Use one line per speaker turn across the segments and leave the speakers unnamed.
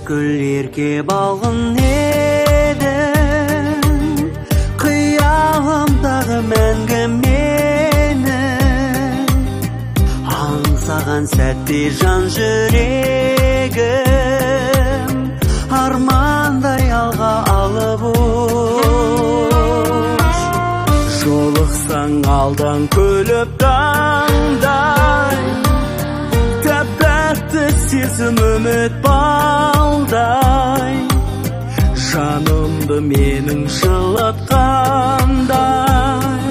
Güllerge balgın edin Kıyalımдағы мәңгі мені Аңсаған сәтте жан жүрегім Армандай алға алып ұш Жолықсаң алдан күліп таңдай Тәбәтті сезім үміт балдай Жанымды менің жылытқандай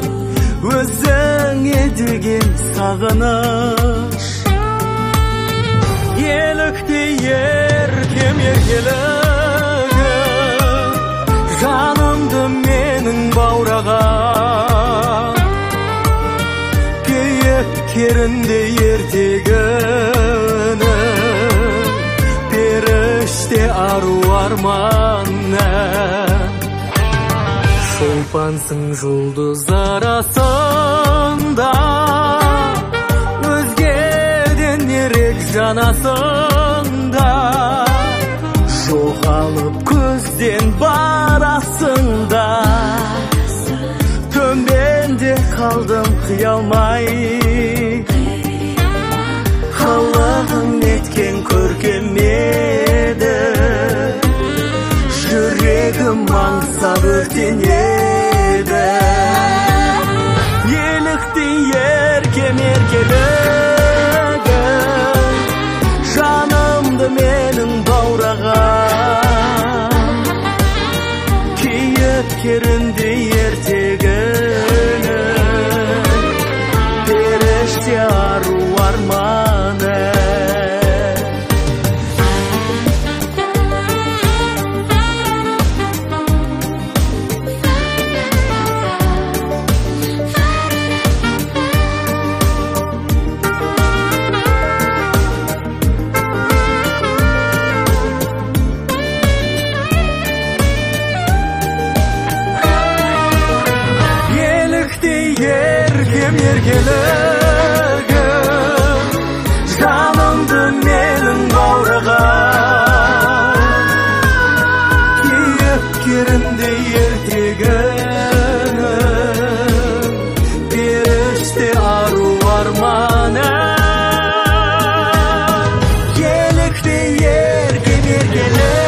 Өзіңе деген сағыныш Елікті еркем еркелігім Жанымды менің баураған Кейіпкерінде ертегіні Періште ару арманы Шолпансың жұлдыз арасында Өзгеден ерек жанасында Жоғалып көзден барасында Төменде қалдым қиялмай Қалағың еткен көркем еді Жүрегім аңсап өртенеді Елікті еркем еркелігім Жанымды менің баураған Кейіпкерінде ертегіні Періште ару арманы Еркем еркелігім Жанымды менің баураған Кейіпкерінде ертегіні Періште ару арманы Елікті еркем еркелігім